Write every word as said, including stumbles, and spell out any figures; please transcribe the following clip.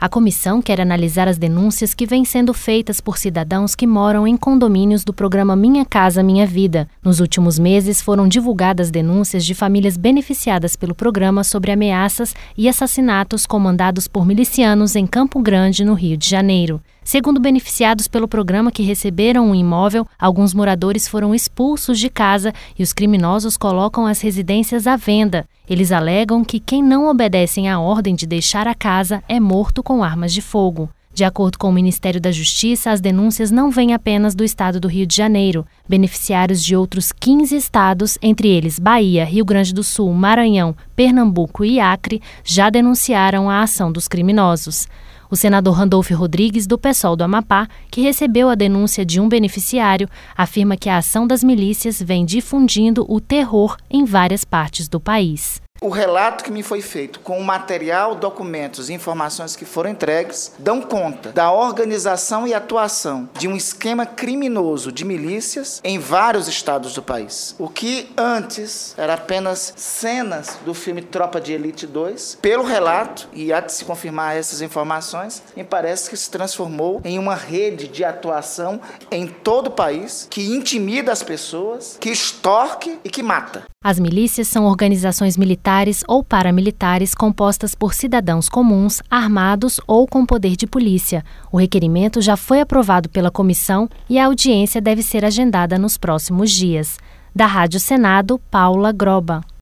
A comissão quer analisar as denúncias que vêm sendo feitas por cidadãos que moram em condomínios do programa Minha Casa Minha Vida. Nos últimos meses foram divulgadas denúncias de famílias beneficiadas pelo programa sobre ameaças e assassinatos comandados por milicianos em Campo Grande, no Rio de Janeiro. Segundo beneficiados pelo programa que receberam um imóvel, alguns moradores foram expulsos de casa e os criminosos colocam as residências à venda. Eles alegam que quem não obedece à ordem de deixar a casa é morto com armas de fogo. De acordo com o Ministério da Justiça, as denúncias não vêm apenas do estado do Rio de Janeiro. Beneficiários de outros quinze estados, entre eles Bahia, Rio Grande do Sul, Maranhão, Pernambuco e Acre, já denunciaram a ação dos criminosos. O senador Randolfo Rodrigues, do PSOL do Amapá, que recebeu a denúncia de um beneficiário, afirma que a ação das milícias vem difundindo o terror em várias partes do país. O relato que me foi feito com o material, documentos e informações que foram entregues dão conta da organização e atuação de um esquema criminoso de milícias em vários estados do país. O que antes era apenas cenas do filme Tropa de Elite dois, pelo relato, e há de se confirmar essas informações, me parece que se transformou em uma rede de atuação em todo o país, que intimida as pessoas, que extorque e que mata. As milícias são organizações militares ou paramilitares compostas por cidadãos comuns, armados ou com poder de polícia. O requerimento já foi aprovado pela comissão e a audiência deve ser agendada nos próximos dias. Da Rádio Senado, Paula Groba.